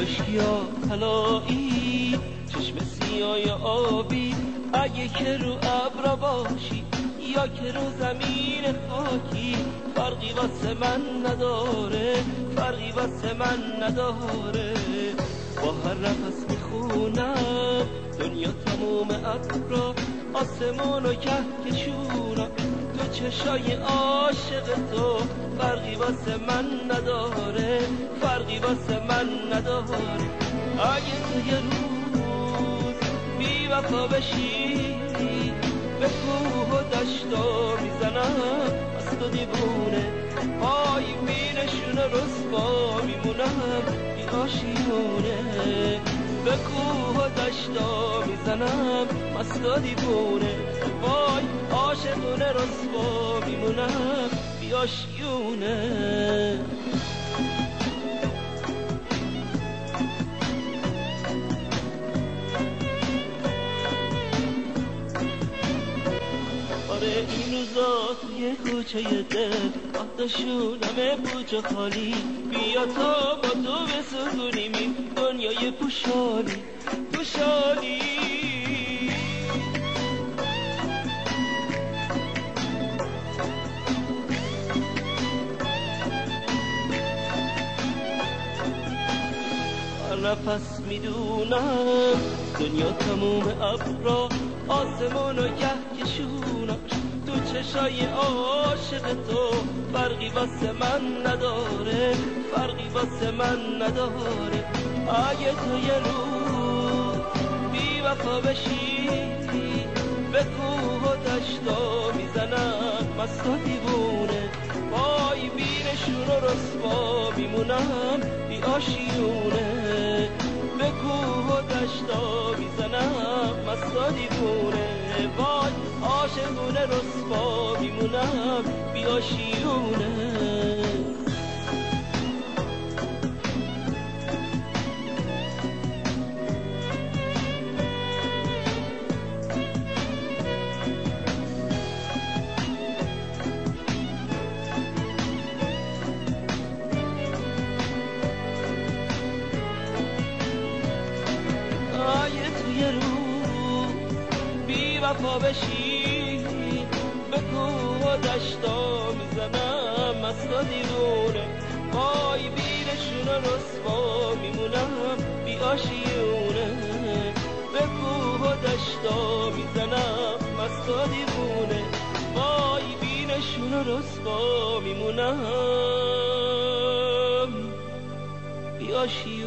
کاشکیا طلایی چشم سیاه آبی اگه که رو ابر باشی یا که رو زمین خاکی فرقی واسه من نداره فرقی واسه من نداره با هر نفس میخونم دنیا تموم ابرا آسمون و کهکشونم تو چشای عاشق تو فرقی واسه من نداره فرقی واسه من نداره اگه تو یه روز بی وفا بشی به کوه و دشتا میزنم از تو دیوونه پای بینشون رسوا میمونم بی آشیونه به کوه و دشتا میزنم از تو دیوونه پای عاشقونه رسوا میمونم بی آشیونه این روزا توی کوچه دل آتشونم بوچه خالی بیا تا با تو بسکونیم این دنیای پوشالی پوشالی نفس میدونم دنیا تموم ابرا آسمون و کهکشونم تو چشای عاشق تو فرقی واسه من نداره فرقی واسه من نداره اگه تو یه روز بی وفا بشی به کوه و دشتا میزنم مستا دیوونه پای بینشون رو رسوا میمونم بی آشیونه به کوه و دشتا میزنم مستا دیوونه وای عاشقونه رسوا میمونم بی آشیونه وفا بشی به کوه و دشتا میزنم مستا دیوونه پای بینشون رسوا میمونم بی آشیونه به کوه و دشتا میزنم مستا دیوونه پای بینشون رسوا میمونم بی آشیونه